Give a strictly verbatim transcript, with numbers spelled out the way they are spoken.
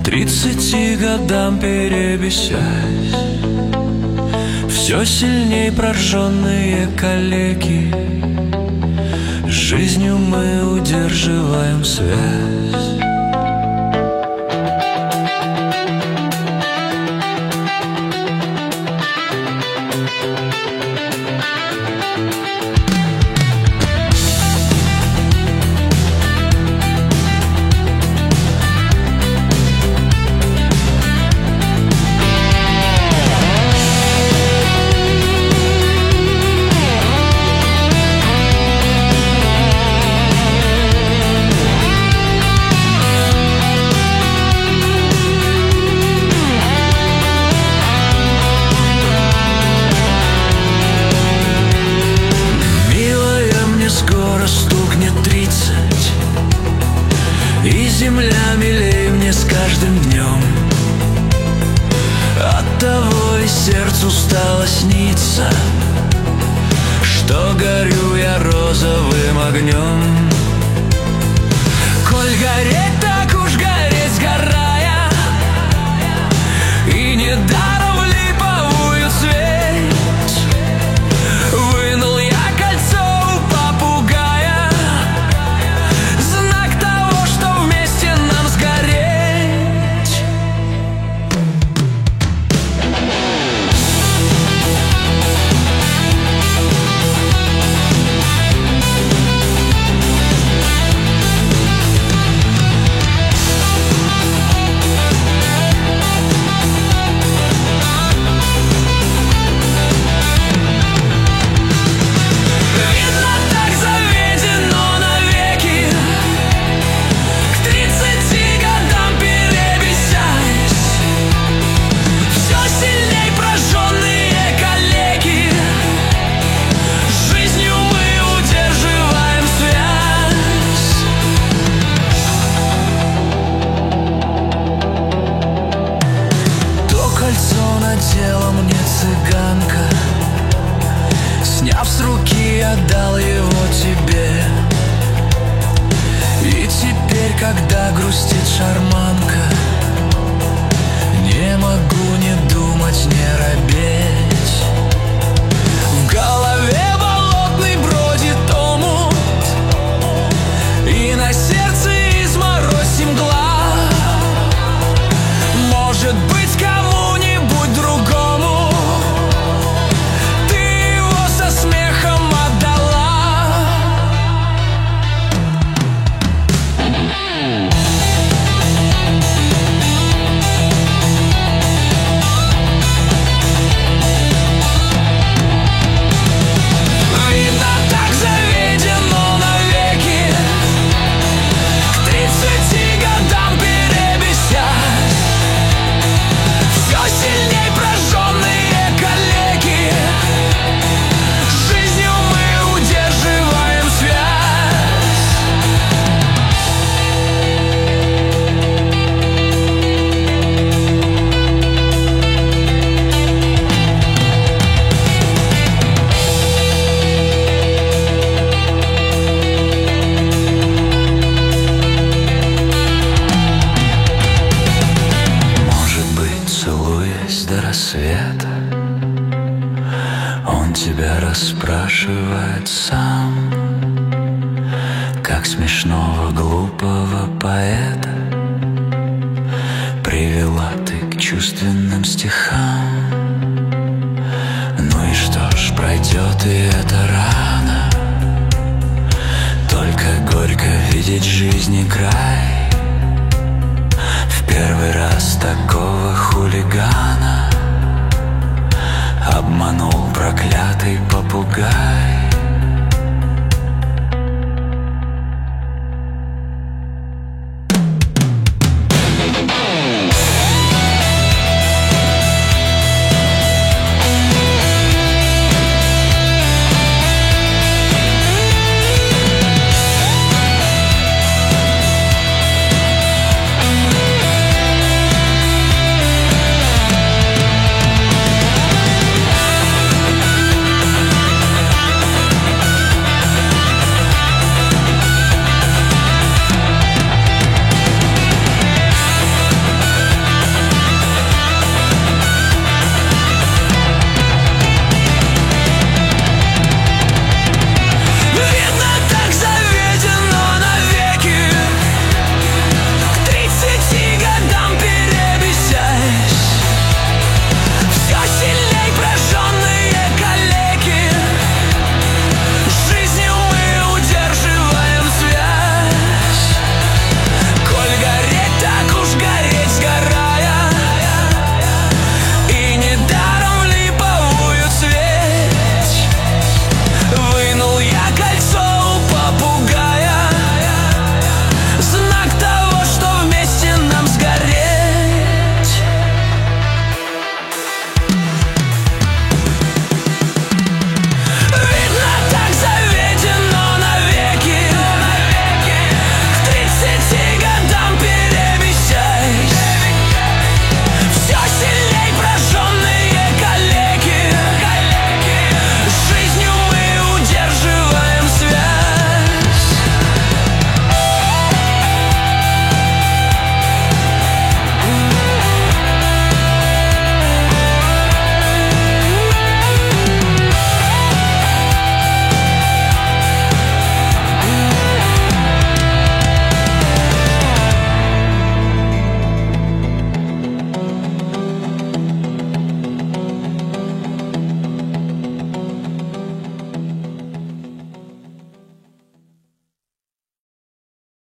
тридцати годам перебесясь, все сильней прожженные калеки, с жизнью мы удерживаем связь. И земля милей мне с каждым днем. Оттого и сердцу стало сниться, что горю я розовым огнем. Коль гореть, так уж гореть, сгорая, и недаром в липовую цветь вынул я кольцо у попугая, знак того, что вместе нам сгореть. Надела мне цыганка, сняв с руки, отдал его тебе. И теперь, когда грустит шарманка, не могу не думать, не робеть. В голове болотный бродит омут, и на сердце изморозь и мгла. Может быть, кому-нибудь другому ты его со смехом отдала. Видно, так заведено навеки, к тридцати годам перебесясь, все сильней прожженные калеки, с жизнью мы удерживаем связь. Может быть, целуясь до рассвета, он тебя расспрашивает сам, как смешного глупого поэта привела ты к чувственным стихам. Ну и что ж, пройдет и эта рана, только горько видеть жизни край. В первый раз такого хулигана обманул проклятый попугай.